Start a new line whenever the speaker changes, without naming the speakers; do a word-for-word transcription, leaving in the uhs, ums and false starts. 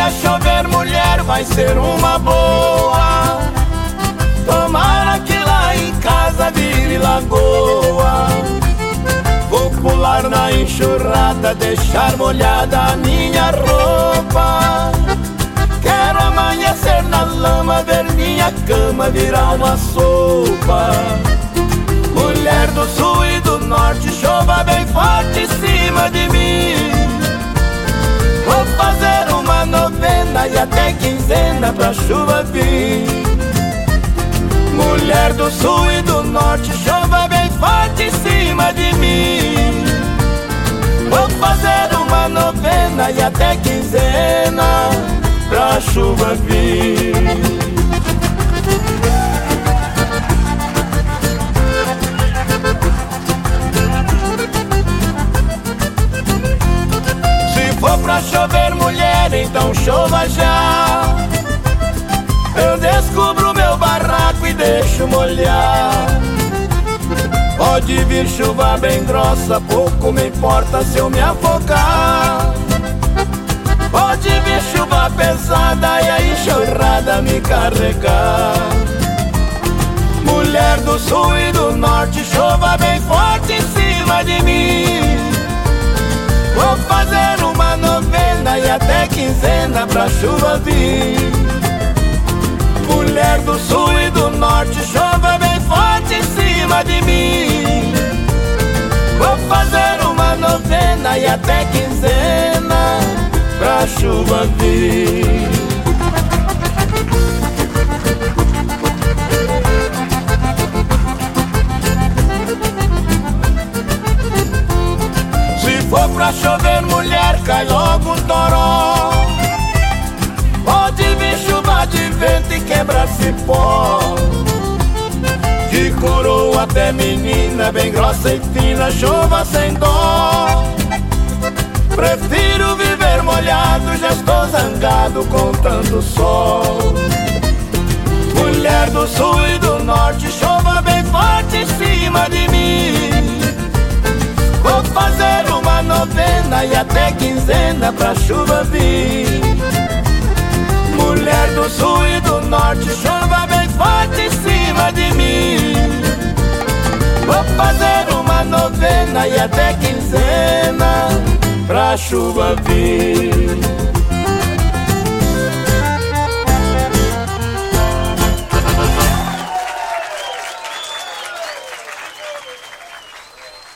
pra chover, mulher, vai ser uma boa. Tomara que lá em casa vire lagoa. Vou pular na enxurrada, deixar molhada a minha roupa. Quero amanhecer na lama, ver minha cama virar uma sopa. Mulher do sul e do norte, chova bem forte em cima de mim. Vou fazer uma novena e até quinzena pra chuva vir. Mulher do sul e do norte, chova bem forte em cima de mim. Vou fazer uma novena e até quinzena pra chuva vir. Se for pra chover, mulher, então chova já. Eu descubro meu barraco e deixo molhar. Pode vir chuva bem grossa, pouco me importa se eu me afogar. Pode vir chuva pesada e a enxurrada me carregar. Mulher do sul e do norte, chova bem forte em cima de mim. Vou fazer uma novena e até quinzena pra chuva vir. Mulher do sul e do norte, chova bem forte em cima de mim. Vou fazer uma novena e até quinzena pra chuva vir. Se for pra chover, mulher, cai logo um toró. Pode vir chuva de vento e quebrar cipó. De coroa até menina, bem grossa e fina, chuva sem dó. Prefiro viver molhado, já estou zangado com tanto sol. Mulher do sul e do norte, chova bem forte em cima de mim. Vou fazer uma novena e até quinzena pra chuva vir. Mulher do sul e do norte, chova bem forte em cima de mim. Vou fazer uma novena e até quinzena pra chuva vir.